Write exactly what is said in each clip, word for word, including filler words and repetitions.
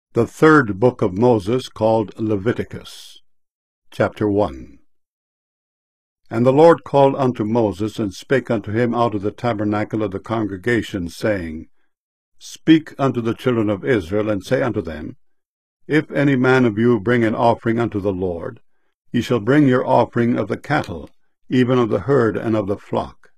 The third book of Moses, called Leviticus. Chapter one. And the Lord called unto Moses, and spake unto him out of the tabernacle of the congregation, saying, Speak unto the children of Israel, and say unto them, If any man of you bring an offering unto the Lord, ye shall bring your offering of the cattle, even of the herd and of the flock.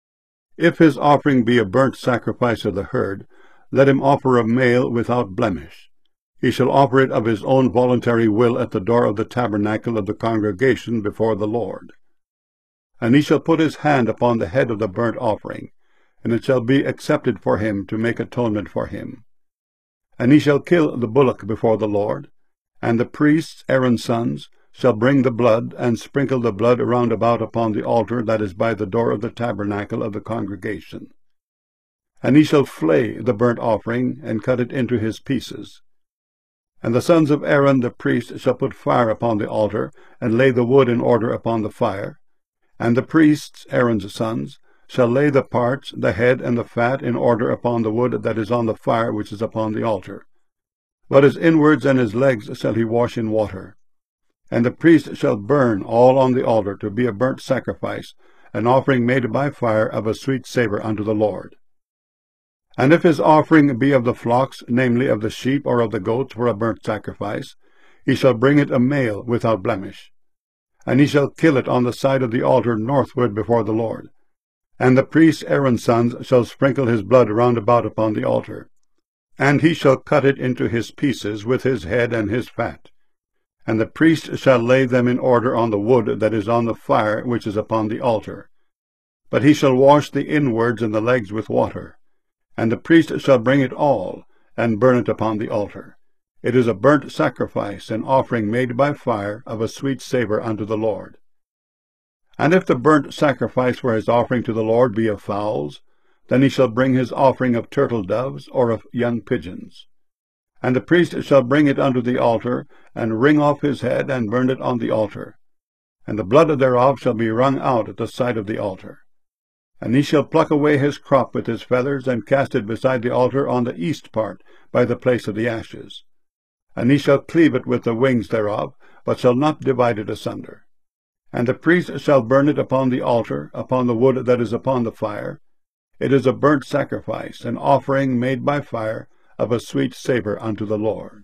If his offering be a burnt sacrifice of the herd, let him offer a male without blemish. He shall offer it of his own voluntary will at the door of the tabernacle of the congregation before the Lord. And he shall put his hand upon the head of the burnt offering, and it shall be accepted for him to make atonement for him. And he shall kill the bullock before the Lord, and the priests, Aaron's sons, shall bring the blood, and sprinkle the blood round about upon the altar that is by the door of the tabernacle of the congregation. And he shall flay the burnt offering, and cut it into his pieces. And the sons of Aaron the priest shall put fire upon the altar, and lay the wood in order upon the fire. And the priests, Aaron's sons, shall lay the parts, the head, and the fat in order upon the wood that is on the fire which is upon the altar. But his inwards and his legs shall he wash in water. And the priest shall burn all on the altar to be a burnt sacrifice, an offering made by fire of a sweet savour unto the Lord. And if his offering be of the flocks, namely of the sheep or of the goats for a burnt sacrifice, he shall bring it a male without blemish. And he shall kill it on the side of the altar northward before the Lord. And the priest Aaron's sons shall sprinkle his blood round about upon the altar. And he shall cut it into his pieces with his head and his fat. And the priest shall lay them in order on the wood that is on the fire which is upon the altar. But he shall wash the inwards and the legs with water. And the priest shall bring it all, and burn it upon the altar. It is a burnt sacrifice, an offering made by fire, of a sweet savour unto the Lord. And if the burnt sacrifice for his offering to the Lord be of fowls, then he shall bring his offering of turtle doves, or of young pigeons. And the priest shall bring it unto the altar, and wring off his head, and burn it on the altar. And the blood thereof shall be wrung out at the side of the altar. And he shall pluck away his crop with his feathers, and cast it beside the altar on the east part, by the place of the ashes. And he shall cleave it with the wings thereof, but shall not divide it asunder. And the priest shall burn it upon the altar, upon the wood that is upon the fire. It is a burnt sacrifice, an offering made by fire, of a sweet savour unto the Lord.